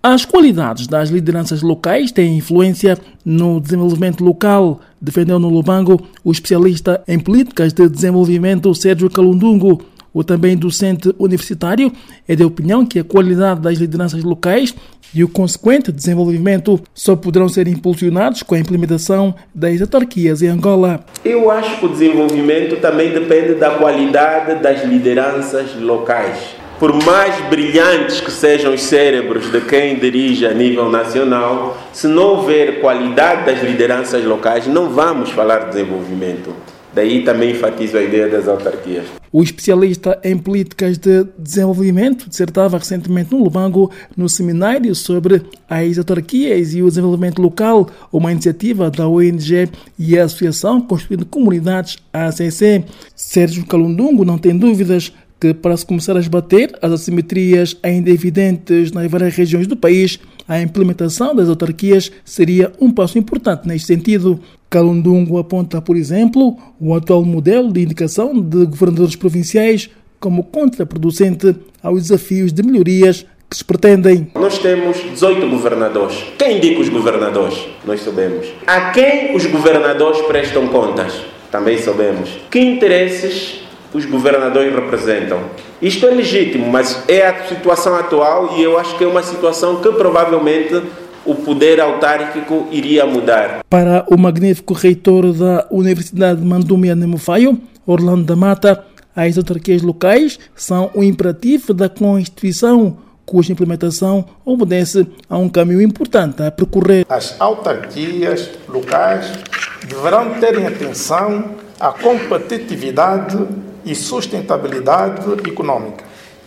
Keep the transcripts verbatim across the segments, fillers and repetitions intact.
As qualidades das lideranças locais têm influência no desenvolvimento local, defendeu no Lubango o especialista em políticas de desenvolvimento Sérgio Kalundungu. O também docente universitário é de opinião que a qualidade das lideranças locais e o consequente desenvolvimento só poderão ser impulsionados com a implementação das autarquias em Angola. Eu acho que o desenvolvimento também depende da qualidade das lideranças locais. Por mais brilhantes que sejam os cérebros de quem dirige a nível nacional, se não houver qualidade das lideranças locais, não vamos falar de desenvolvimento. Daí também enfatizo a ideia das autarquias. O especialista em políticas de desenvolvimento dissertava recentemente no Lubango no seminário sobre as autarquias e o desenvolvimento local, uma iniciativa da O N G e a Associação Construindo Comunidades, A C C. Sérgio Kalundungu não tem dúvidas que, para se começar a esbater as assimetrias ainda evidentes nas várias regiões do país, a implementação das autarquias seria um passo importante neste sentido. Kalundungu aponta, por exemplo, o atual modelo de indicação de governadores provinciais como contraproducente aos desafios de melhorias que se pretendem. Nós temos dezoito governadores. Quem indica os governadores? Nós sabemos. A quem os governadores prestam contas? Também sabemos. Que interesses os governadores representam? Isto é legítimo, mas é a situação atual e eu acho que é uma situação que provavelmente o poder autárquico iria mudar. Para o magnífico reitor da Universidade Mandumia Nemofaio, Orlando da Mata, as autarquias locais são o imperativo da Constituição, cuja implementação obedece a um caminho importante a percorrer. As autarquias locais deverão ter em atenção a competitividade e sustentabilidade econômica,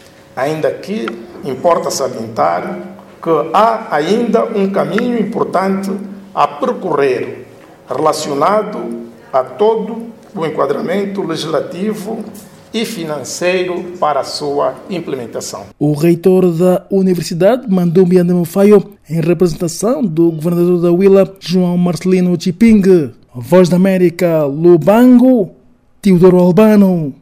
ainda que importa salientar que há ainda um caminho importante a percorrer relacionado a todo o enquadramento legislativo e financeiro para a sua implementação. O reitor da Universidade Mandumia Nemofaio, em representação do governador da Huila, João Marcelino Chiping. Voz da América, Lubango, Teodoro Albano.